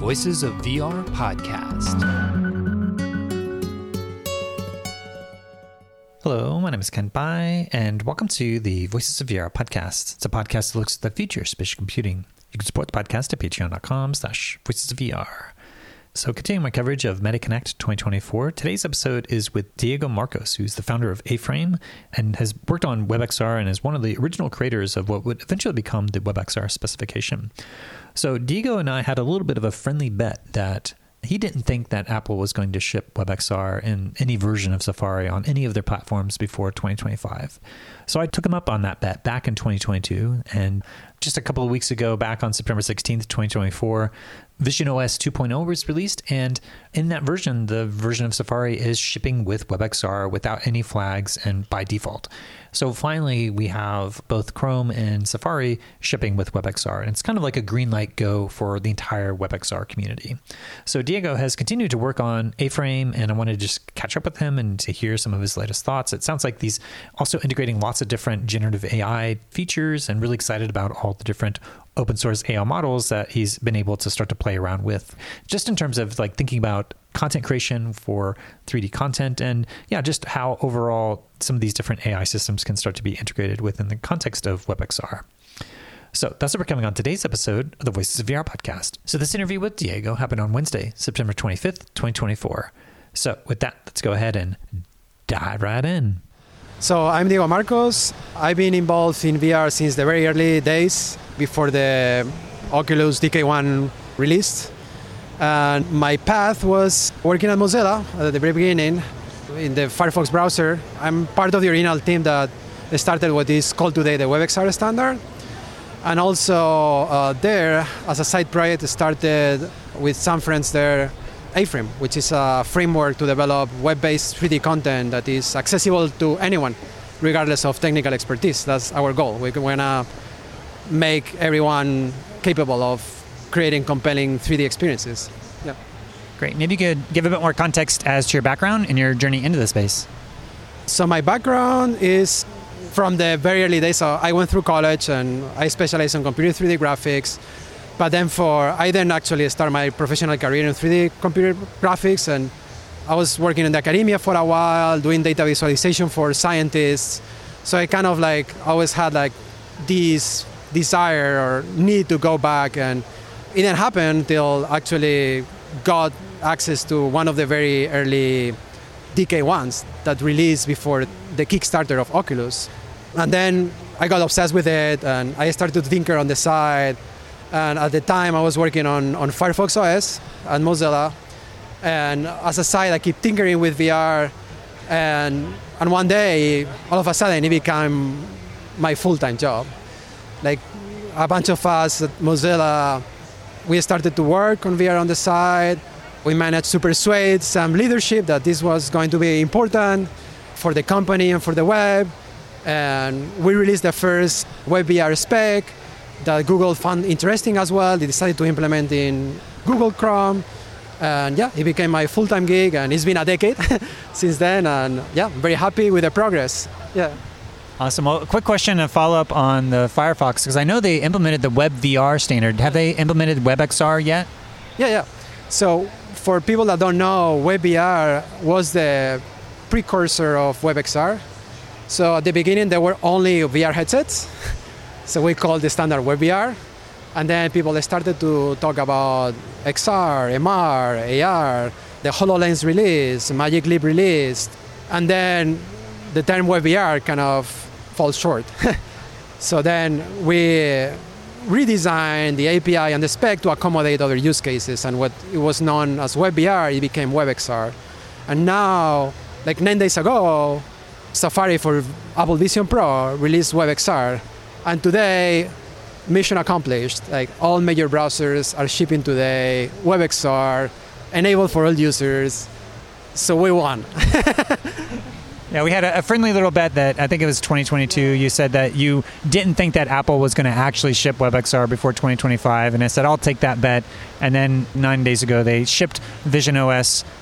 Voices of VR podcast. Hello, my name is Ken Pai, and welcome to the Voices of VR podcast. It's a podcast that looks at the future of spatial computing. You can support the podcast at patreon.com/voicesofvr. So continuing my coverage of MetaConnect 2024, today's episode is with Diego Marcos, who's the founder of A-Frame and has worked on WebXR and is one of the original creators of what would eventually become the WebXR specification. So Diego and I had a little bit of a friendly bet that he didn't think that Apple was going to ship WebXR in any version of Safari on any of their platforms before 2025. So I took him up on that bet back in 2022, and just a couple of weeks ago, back on September 16th, 2024, visionOS 2.0 was released, and in that version, the version of Safari is shipping with WebXR without any flags and by default. So finally, we have both Chrome and Safari shipping with WebXR, and it's kind of like a green light go for the entire WebXR community. So Diego has continued to work on A-Frame, and I wanted to just catch up with him and to hear some of his latest thoughts. It sounds like he's also integrating lots of different generative AI features and really excited about all the different open source AI models that he's been able to start to play around with, just in terms of like thinking about content creation for 3D content and just how overall some of these different AI systems can start to be integrated within the context of WebXR. So that's what we're coming on today's episode of the Voices of VR podcast. So this interview with Diego happened on Wednesday, September 25th, 2024. So with that, let's go ahead and dive right in. So I'm Diego Marcos. I've been involved in VR since the very early days before the Oculus DK1 released. And my path was working at Mozilla at the very beginning in the Firefox browser. I'm part of the original team that started what is called today the WebXR standard. And also there, as a side project, started with some friends there, A-Frame, which is a framework to develop web-based 3D content that is accessible to anyone, regardless of technical expertise. That's our goal. We want to make everyone capable of creating compelling 3D experiences. Yeah. Great. Maybe you could give a bit more context as to your background and your journey into the space. So my background is from the very early days. So I went through college and I specialized in computer 3D graphics. But then I then actually started my professional career in 3D computer graphics, and I was working in the academia for a while, doing data visualization for scientists. So I kind of always had this desire or need to go back, and it didn't happen until actually got access to one of the very early DK1s that released before the Kickstarter of Oculus. And then I got obsessed with it, and I started to tinker on the side. And at the time, I was working on Firefox OS at Mozilla. And as a side, I keep tinkering with VR. And one day, all of a sudden, it became my full-time job. Like a bunch of us at Mozilla, we started to work on VR on the side. We managed to persuade some leadership that this was going to be important for the company and for the web. And we released the first WebVR spec that Google found interesting as well. They decided to implement in Google Chrome. And it became my full-time gig, and it's been a decade since then. And I'm very happy with the progress. Yeah. Awesome. Well, a quick question to follow up on the Firefox, because I know they implemented the WebVR standard. Have they implemented WebXR yet? Yeah. So for people that don't know, WebVR was the precursor of WebXR. So at the beginning, there were only VR headsets. So we called the standard WebVR. And then people started to talk about XR, MR, AR, the HoloLens release, Magic Leap release. And then the term WebVR kind of falls short. So then we redesigned the API and the spec to accommodate other use cases. And what it was known as WebVR, it became WebXR. And now, 9 days ago, Safari for Apple Vision Pro released WebXR. And today, mission accomplished. All major browsers are shipping today WebXR, enabled for all users. So we won. Yeah, we had a friendly little bet that I think it was 2022. You said that you didn't think that Apple was going to actually ship WebXR before 2025. And I said, I'll take that bet. And then 9 days ago, they shipped visionOS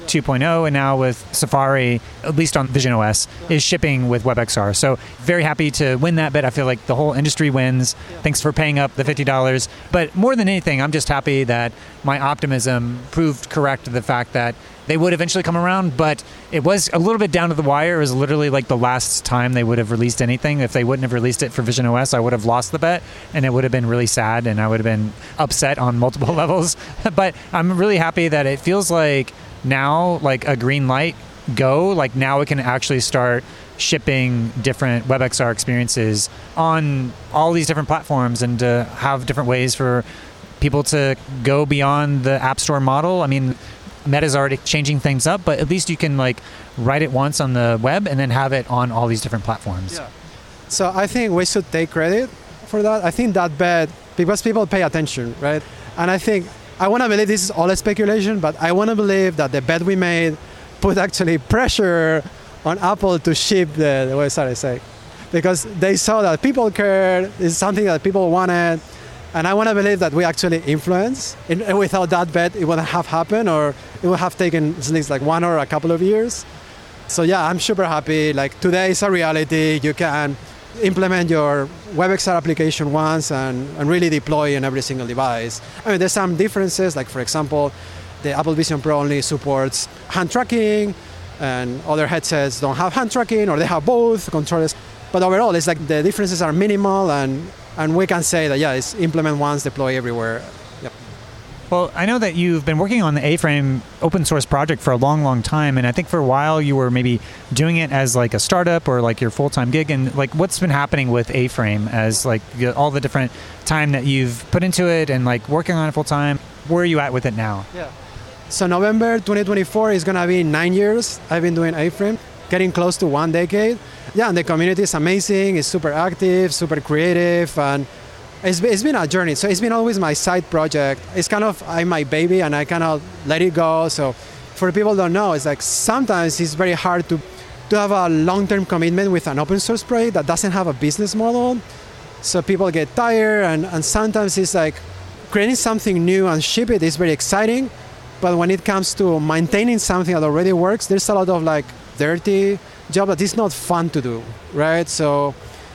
2.0 and now with Safari, at least on Vision OS, is shipping with WebXR. So very happy to win that bet. I feel like the whole industry wins. Thanks for paying up the $50. But more than anything, I'm just happy that my optimism proved correct, the fact that they would eventually come around, but it was a little bit down to the wire. It was literally like the last time they would have released anything. If they wouldn't have released it for Vision OS, I would have lost the bet, and it would have been really sad, and I would have been upset on multiple levels. But I'm really happy that it feels like now, like a green light, go. Like now it can actually start shipping different WebXR experiences on all these different platforms and to have different ways for people to go beyond the App Store model. I mean, Meta's already changing things up, but at least you can like write it once on the web and then have it on all these different platforms. Yeah. So I think we should take credit for that. I think that bet, because people pay attention, right? And I want to believe this is all a speculation, but I want to believe that the bet we made put actually pressure on Apple to ship the website, I say. Because they saw that people cared, it's something that people wanted. And I want to believe that we actually influence. And without that bet, it wouldn't have happened, or it would have taken at least like 1 or a couple of years. So yeah, I'm super happy. Like today is a reality. You can implement your WebXR application once and really deploy in every single device. I mean, there's some differences. Like for example, the Apple Vision Pro only supports hand tracking, and other headsets don't have hand tracking, or they have both controllers. But overall, it's like the differences are minimal, and we can say that, yeah, it's implement once, deploy everywhere. Yep. Well, I know that you've been working on the A-Frame open source project for a long, long time. And I think for a while you were maybe doing it as like a startup or like your full-time gig. And like, what's been happening with A-Frame as like all the different time that you've put into it and like working on it full-time? Where are you at with it now? Yeah. So November 2024 is going to be 9 years I've been doing A-Frame, getting close to 1 decade. Yeah, and the community is amazing. It's super active, super creative, and it's been a journey. So it's been always my side project. It's kind of my baby, and I cannot let it go. So for people who don't know, it's like sometimes it's very hard to have a long-term commitment with an open source project that doesn't have a business model. So people get tired, and sometimes it's like creating something new and ship it is very exciting. But when it comes to maintaining something that already works, there's a lot of like dirty job that is not fun to do, right? So,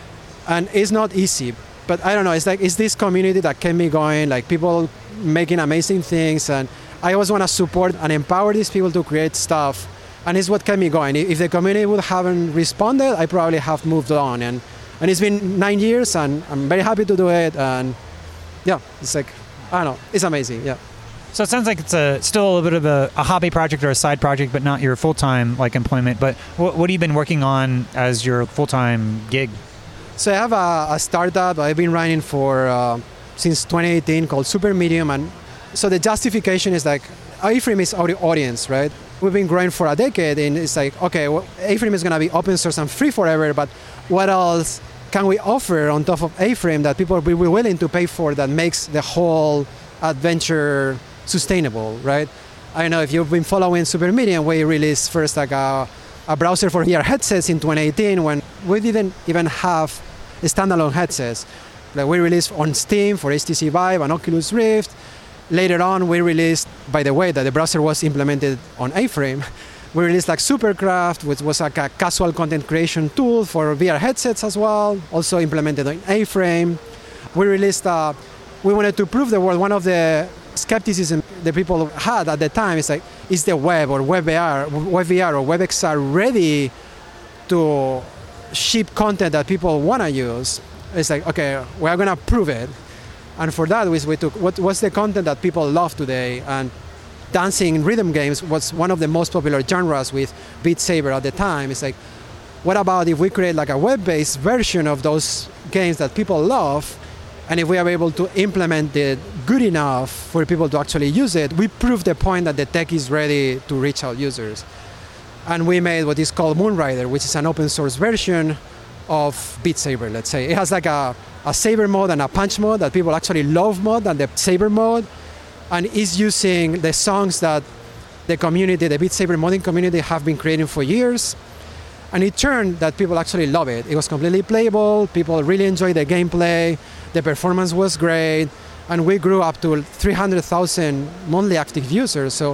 and it's not easy, but I don't know, it's like, it's this community that kept me going, like people making amazing things, and I always want to support and empower these people to create stuff, and it's what kept me going. If the community would haven't responded, I probably have moved on, and it's been 9 years, and I'm very happy to do it, and yeah, it's like, I don't know, it's amazing, yeah. So it sounds like it's still a little bit of a hobby project or a side project, but not your full-time like employment. But what have you been working on as your full-time gig? So I have a startup I've been running for since 2018 called Super Medium. And so the justification is like, A-Frame is our audience, right? We've been growing for a decade, and it's like, okay, well, A-Frame is going to be open source and free forever, but what else can we offer on top of A-Frame that people will be willing to pay for that makes the whole adventure sustainable, right? I don't know if you've been following Super Medium. We released first like a browser for VR headsets in 2018 when we didn't even have standalone headsets. Like we released on Steam for HTC Vive and Oculus Rift. Later on, we released, by the way, that the browser was implemented on A-Frame. We released like Supercraft, which was like a casual content creation tool for VR headsets as well, also implemented on A-Frame. We released, we wanted to prove the world. One of the skepticism that people had at the time is like, is the web or WebVR or WebXR ready to ship content that people want to use? It's like, okay, we're going to prove it. And for that, we took what's the content that people love today. And dancing rhythm games was one of the most popular genres with Beat Saber at the time. It's like, what about if we create like a web-based version of those games that people love? And if we are able to implement it good enough for people to actually use it, we prove the point that the tech is ready to reach out users. And we made what is called Moonrider, which is an open source version of Beat Saber, let's say. It has like a Saber mode and a punch mode that people actually love more than the Saber mode. And is using the songs that the community, the Beat Saber modding community, have been creating for years. And it turned that people actually love it. It was completely playable. People really enjoyed the gameplay. The performance was great. And we grew up to 300,000 monthly active users. So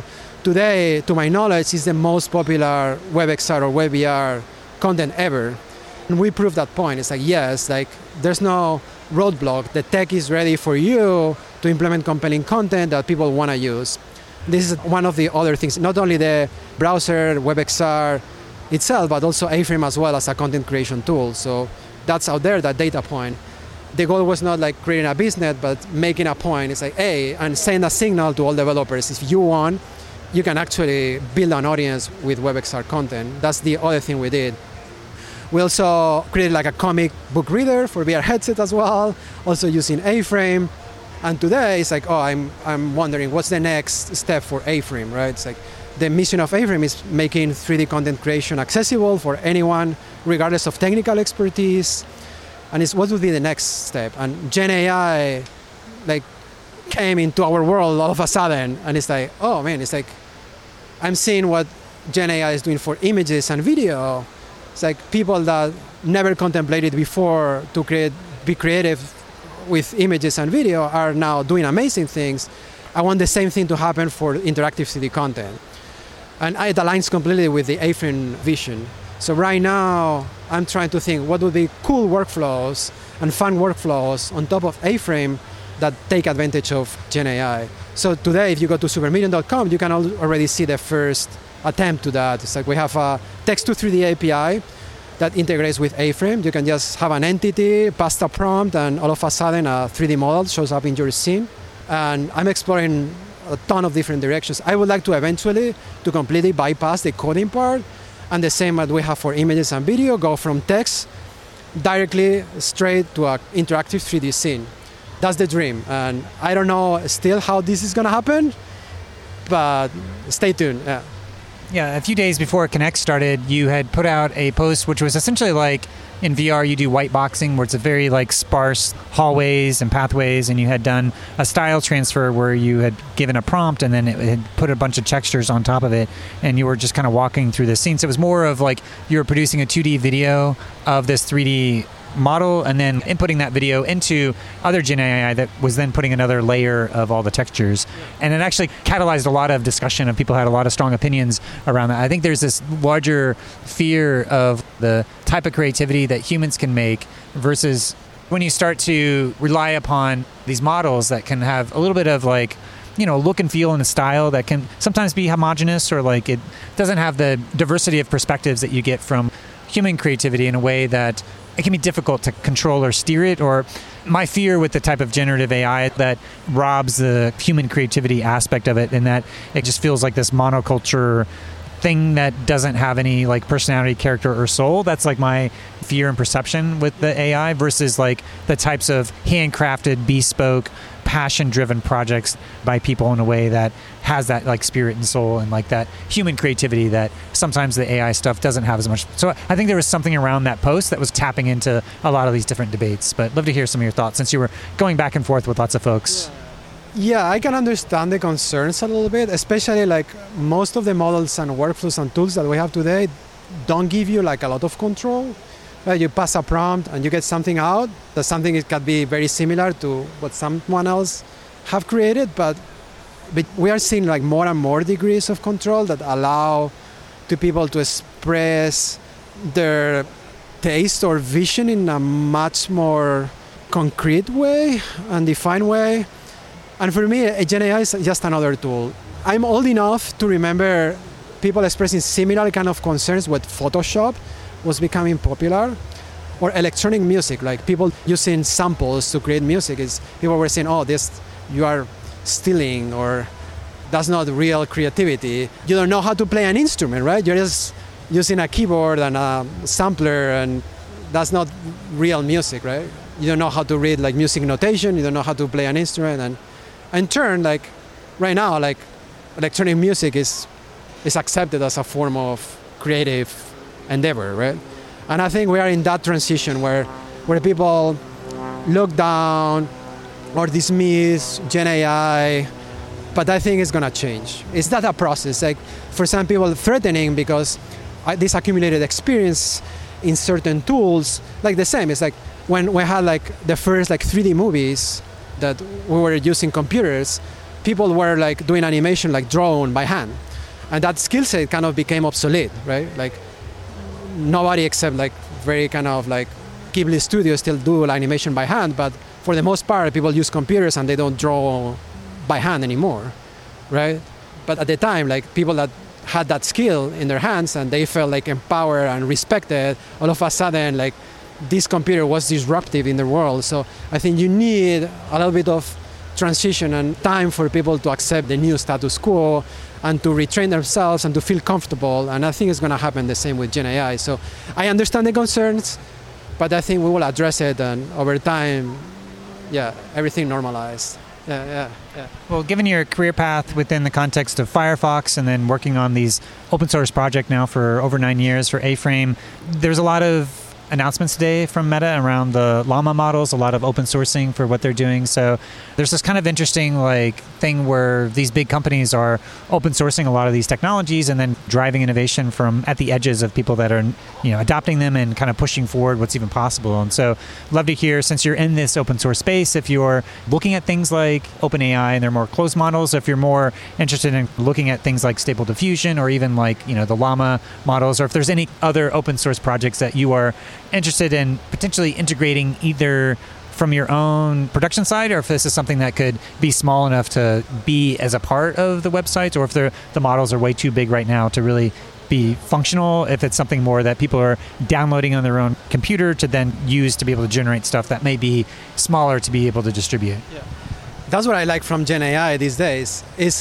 today, to my knowledge, is the most popular WebXR or WebVR content ever. And we proved that point. It's like, yes, like there's no roadblock. The tech is ready for you to implement compelling content that people want to use. This is one of the other things, not only the browser, WebXR itself, but also A-Frame as well as a content creation tool. So that's out there, that data point. The goal was not like creating a business, but making a point. It's like, hey, and send a signal to all developers. If you want, you can actually build an audience with WebXR content. That's the other thing we did. We also created like a comic book reader for VR headset as well, also using A-Frame. And today it's like, oh, I'm wondering what's the next step for A-Frame, right? It's like the mission of A-Frame is making 3D content creation accessible for anyone, regardless of technical expertise. And it's what would be the next step? And Gen AI like came into our world all of a sudden, and it's like, oh man, it's like I'm seeing what Gen AI is doing for images and video. It's like people that never contemplated before to be creative with images and video are now doing amazing things. I want the same thing to happen for interactive 3D content. And it aligns completely with the A-Frame vision. So right now, I'm trying to think what would be cool workflows and fun workflows on top of A-Frame that take advantage of Gen AI. So today, if you go to supermedium.com, you can already see the first attempt to that. It's like we have a text-to-3D API that integrates with A-Frame. You can just have an entity, pass a prompt, and all of a sudden a 3D model shows up in your scene. And I'm exploring a ton of different directions. I would like to eventually to completely bypass the coding part, and the same as we have for images and video, go from text directly straight to an interactive 3D scene. That's the dream. And I don't know still how this is going to happen, but stay tuned. Yeah. Yeah, a few days before Connect started, you had put out a post which was essentially like in VR you do white boxing, where it's a very like sparse hallways and pathways, and you had done a style transfer where you had given a prompt and then it had put a bunch of textures on top of it, and you were just kind of walking through the scene. So it was more of like you were producing a 2D video of this 3D model and then inputting that video into other Gen AI that was then putting another layer of all the textures. And it actually catalyzed a lot of discussion, and people had a lot of strong opinions around that. I think there's this larger fear of the type of creativity that humans can make versus when you start to rely upon these models that can have a little bit of like, you know, look and feel and a style that can sometimes be homogenous, or like it doesn't have the diversity of perspectives that you get from human creativity in a way that it can be difficult to control or steer it. Or my fear with the type of generative AI that robs the human creativity aspect of it, and that it just feels like this monoculture thing that doesn't have any like personality, character, or soul. That's like my fear and perception with the AI versus like the types of handcrafted, bespoke, passion-driven projects by people in a way that has that like spirit and soul and like that human creativity that sometimes the AI stuff doesn't have as much. So I think there was something around that post that was tapping into a lot of these different debates. But love to hear some of your thoughts since you were going back and forth with lots of folks. Yeah, I can understand the concerns a little bit, especially like most of the models and workflows and tools that we have today don't give you like a lot of control. Right? You pass a prompt and you get something out. That something it can be very similar to what someone else have created, but we are seeing like more and more degrees of control that allow to people to express their taste or vision in a much more concrete way and defined way. And for me, Gen AI is just another tool. I'm old enough to remember people expressing similar kind of concerns when Photoshop was becoming popular, or electronic music, like people using samples to create music. People were saying, oh, this you are stealing, or that's not real creativity. You don't know how to play an instrument, right? You're just using a keyboard and a sampler, and that's not real music, right? You don't know how to read like music notation. You don't know how to play an instrument. And in turn, like right now, like electronic music is accepted as a form of creative endeavor, right? And I think we are in that transition where people look down or dismiss Gen AI, but I think it's gonna change. It's not a process. Like for some people, threatening because this accumulated experience in certain tools, like the same. It's like when we had like the first like 3D movies that we were using computers, people were like doing animation like drawn by hand. And that skill set kind of became obsolete, right? Like nobody except like very kind of like Ghibli studios still do animation by hand, but for the most part, people use computers and they don't draw by hand anymore, right? But at the time, like people that had that skill in their hands and they felt like empowered and respected, all of a sudden, like this computer was disruptive in the world. So I think you need a little bit of transition and time for people to accept the new status quo and to retrain themselves and to feel comfortable. And I think it's going to happen the same with Gen AI. So I understand the concerns, but I think we will address it, and over time, everything normalized. Yeah. Well, given your career path within the context of Firefox and then working on these open source project now for over 9 years for A-Frame, there's a lot of announcements today from Meta around the Llama models, a lot of open sourcing for what they're doing. So there's this kind of interesting thing where these big companies are open sourcing a lot of these technologies and then driving innovation from at the edges of people that are adopting them and kind of pushing forward what's even possible. And so love to hear, since you're in this open source space, if you're looking at things like OpenAI and they're more closed models, if you're more interested in looking at things like Stable Diffusion or even the Llama models, or if there's any other open source projects that you are interested in potentially integrating either from your own production side, or if this is something that could be small enough to be as a part of the website, or if the models are way too big right now to really be functional, if it's something more that people are downloading on their own computer to then use to be able to generate stuff that may be smaller to be able to distribute. Yeah. That's what I like from Gen AI these days.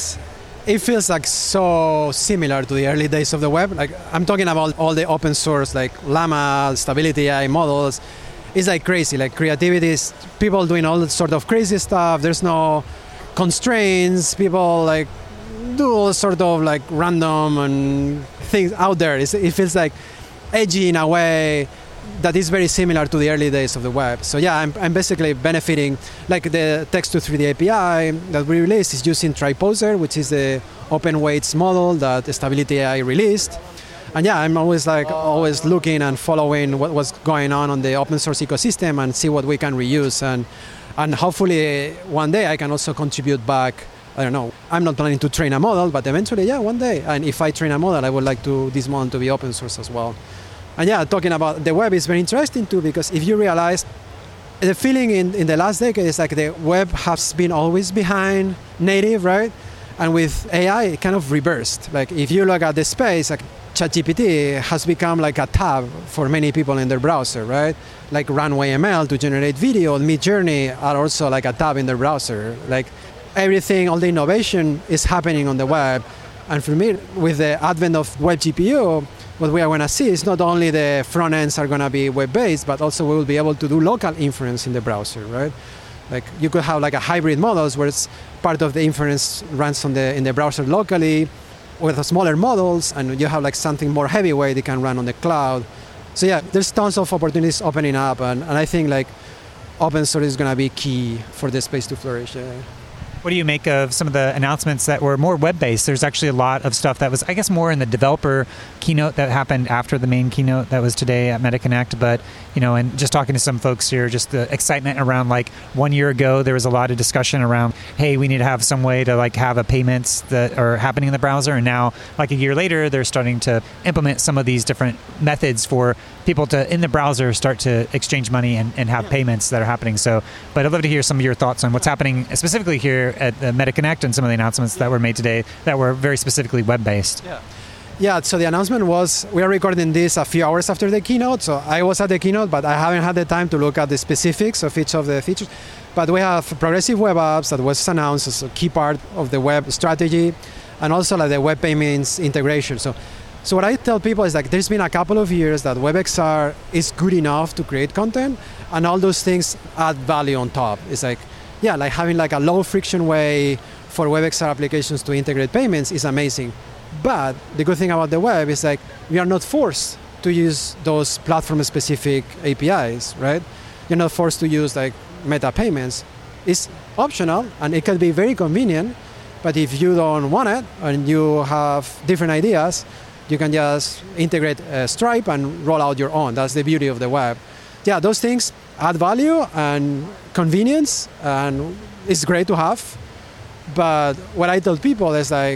It feels like so similar to the early days of the web. Like I'm talking about all the open source like Llama, Stability AI models. It's like crazy, like creativity is people doing all sort of crazy stuff. There's no constraints. People like do all sort of like random and things out there. It feels like edgy in a way that is very similar to the early days of the web. So yeah, I'm basically benefiting, like the text to 3D API that we released is using Triposer, which is the open weights model that Stability AI released. And yeah, I'm always looking and following what was going on the open source ecosystem and see what we can reuse. And hopefully one day I can also contribute back. I don't know, I'm not planning to train a model, but eventually, one day. And if I train a model, I would like this model to be open source as well. And yeah, talking about the web is very interesting too, because if you realize the feeling in the last decade is like the web has been always behind native, right? And with AI, it kind of reversed. Like if you look at the space, like ChatGPT has become like a tab for many people in their browser, right? Like Runway ML to generate video, Midjourney are also like a tab in their browser. Like everything, all the innovation is happening on the web. And for me, with the advent of Web GPU, what we are going to see is not only the front ends are going to be web-based, but also we will be able to do local inference in the browser, right? Like you could have like a hybrid models where it's part of the inference runs in the browser locally with smaller models, and you have like something more heavyweight that can run on the cloud. So yeah, there's tons of opportunities opening up, and I think like open source is going to be key for this space to flourish. Yeah. What do you make of some of the announcements that were more web-based? There's actually a lot of stuff that was, I guess, more in the developer keynote that happened after the main keynote that was today at MetaConnect. But, and just talking to some folks here, just the excitement around 1 year ago, there was a lot of discussion around, hey, we need to have some way to have a payments that are happening in the browser. And now, a year later, they're starting to implement some of these different methods for people to, in the browser, start to exchange money and have payments that are happening. So, but I'd love to hear some of your thoughts on what's happening specifically here at the MetaConnect and some of the announcements that were made today that were very specifically web-based. Yeah, so the announcement was, we are recording this a few hours after the keynote, so I was at the keynote, but I haven't had the time to look at the specifics of each of the features. But we have progressive web apps that was announced as a key part of the web strategy, and also the web payments integration. So what I tell people is there's been a couple of years that WebXR is good enough to create content, and all those things add value on top. It's having a low friction way for WebXR applications to integrate payments is amazing. But the good thing about the web is we are not forced to use those platform-specific APIs, right? You're not forced to use meta payments. It's optional and it can be very convenient, but if you don't want it and you have different ideas, you can just integrate Stripe and roll out your own. That's the beauty of the web. Yeah, those things add value and convenience, and it's great to have. But what I tell people is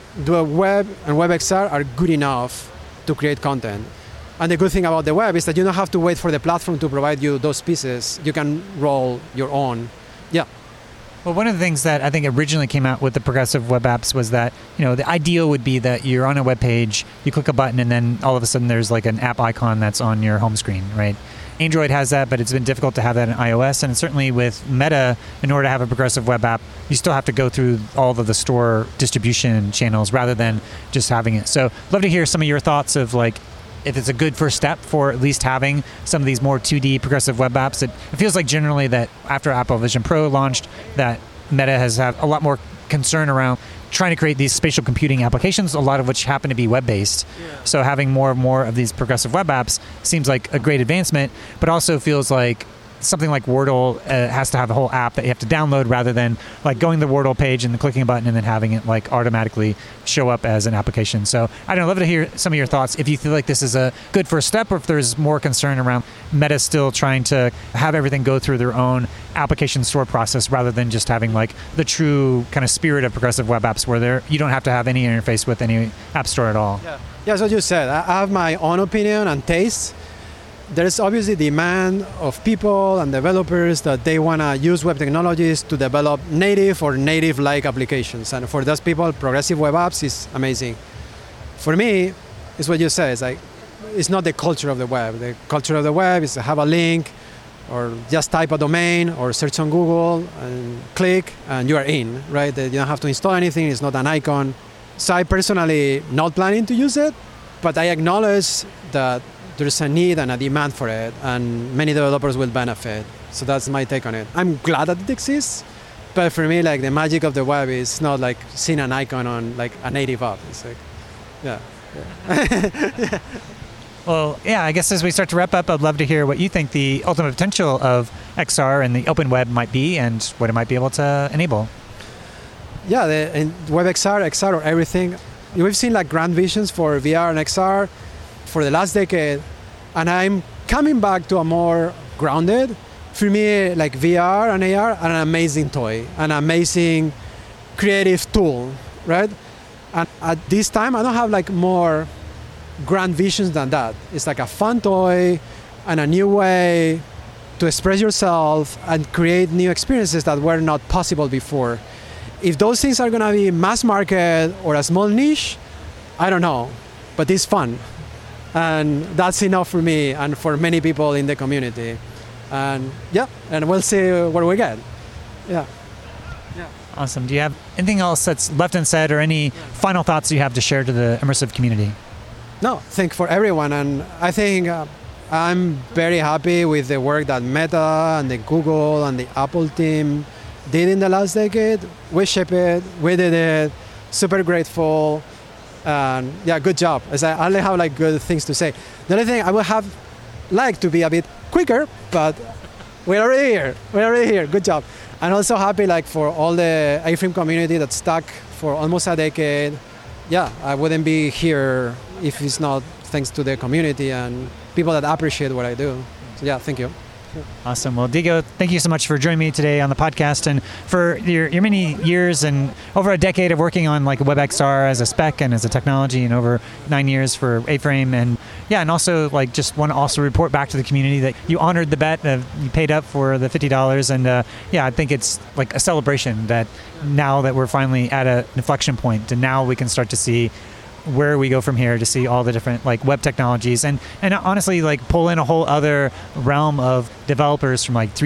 the web and WebXR are good enough to create content. And the good thing about the web is that you don't have to wait for the platform to provide you those pieces. You can roll your own. Yeah. Well, one of the things that I think originally came out with the progressive web apps was that, the ideal would be that you're on a web page, you click a button, and then all of a sudden there's like an app icon that's on your home screen, right? Android has that, but it's been difficult to have that in iOS. And certainly with Meta, in order to have a progressive web app, you still have to go through all of the store distribution channels rather than just having it. So love to hear some of your thoughts of like, if it's a good first step for at least having some of these more 2D progressive web apps. It feels like generally that after Apple Vision Pro launched, that Meta has had a lot more concern around trying to create these spatial computing applications, a lot of which happen to be web-based. Yeah. So having more and more of these progressive web apps seems like a great advancement, but also feels like something like Wordle has to have a whole app that you have to download rather than like going to the Wordle page and clicking a button and then having it like automatically show up as an application. So I don't know, I'd love to hear some of your thoughts if you feel like this is a good first step or if there's more concern around Meta still trying to have everything go through their own application store process rather than just having like the true kind of spirit of progressive web apps where you don't have to have any interface with any app store at all. Yeah, as you said, I have my own opinion and taste. There's obviously demand of people and developers that they want to use web technologies to develop native or native-like applications. And for those people, progressive web apps is amazing. For me, it's what you say. It's like, it's not the culture of the web. The culture of the web is to have a link or just type a domain or search on Google and click and you are in, right? You don't have to install anything. It's not an icon. So I personally not planning to use it, but I acknowledge that there's a need and a demand for it, and many developers will benefit. So that's my take on it. I'm glad that it exists, but for me, like the magic of the web is not like seeing an icon on like a native app. It's like, yeah. Well, yeah, I guess as we start to wrap up, I'd love to hear what you think the ultimate potential of XR and the open web might be and what it might be able to enable. Yeah, in WebXR, XR, or everything. We've seen like grand visions for VR and XR for the last decade, and I'm coming back to a more grounded. For me, like VR and AR are an amazing toy, an amazing creative tool, right? And at this time, I don't have like more grand visions than that. It's like a fun toy and a new way to express yourself and create new experiences that were not possible before. If those things are gonna be mass market or a small niche, I don't know, but it's fun. And that's enough for me and for many people in the community. And and we'll see where we get. Yeah. Awesome. Do you have anything else that's left unsaid or any final thoughts you have to share to the immersive community? No, thank for everyone. And I think I'm very happy with the work that Meta and the Google and the Apple team did in the last decade. We ship it, we did it, super grateful. And good job. As I only have like good things to say. The only thing I would have liked to be a bit quicker, but we're already here. Good job. And also happy like for all the A-frame community that stuck for almost a decade. Yeah, I wouldn't be here if it's not thanks to the community and people that appreciate what I do. So thank you. Awesome. Well, Diego, thank you so much for joining me today on the podcast and for your many years and over a decade of working on like WebXR as a spec and as a technology and over 9 years for A-Frame. And also like just want to also report back to the community that you honored the bet, you paid up for the $50. And I think it's like a celebration that now that we're finally at an inflection point and now we can start to see where we go from here to see all the different like web technologies and honestly like pull in a whole other realm of developers from like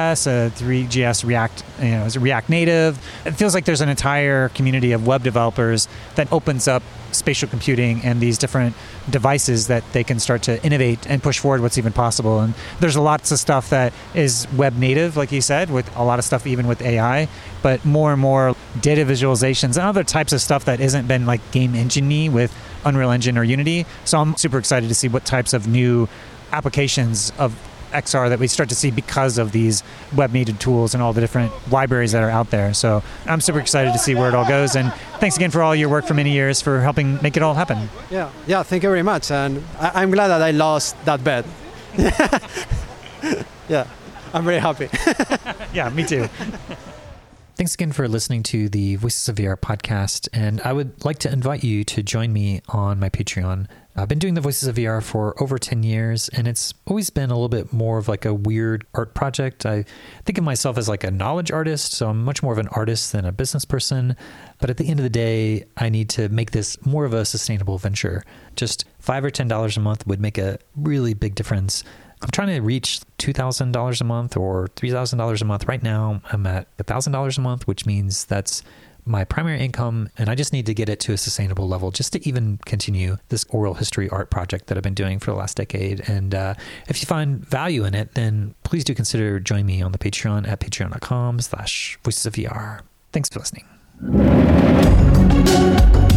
3GS React, React Native. It feels like there's an entire community of web developers that opens up spatial computing and these different devices that they can start to innovate and push forward what's even possible. And there's lots of stuff that is web native, like you said, with a lot of stuff even with AI, but more and more data visualizations and other types of stuff that isn't been like game engine-y with Unreal Engine or Unity. So I'm super excited to see what types of new applications of XR that we start to see because of these web-native tools and all the different libraries that are out there. So I'm super excited to see where it all goes. And thanks again for all your work for many years for helping make it all happen. Yeah, thank you very much. And I'm glad that I lost that bet. Yeah, I'm very happy. Yeah, me too. Thanks again for listening to the Voices of VR podcast. And I would like to invite you to join me on my Patreon. I've been doing the Voices of VR for over 10 years, and it's always been a little bit more of like a weird art project. I think of myself as like a knowledge artist, so I'm much more of an artist than a business person. But at the end of the day, I need to make this more of a sustainable venture. Just $5 or $10 a month would make a really big difference. I'm trying to reach $2,000 a month or $3,000 a month. Right now, I'm at $1,000 a month, which means that's my primary income, and I just need to get it to a sustainable level just to even continue this oral history art project that I've been doing for the last decade. And if you find value in it, then please do consider joining me on the Patreon at patreon.com/voicesofvr. Thanks for listening.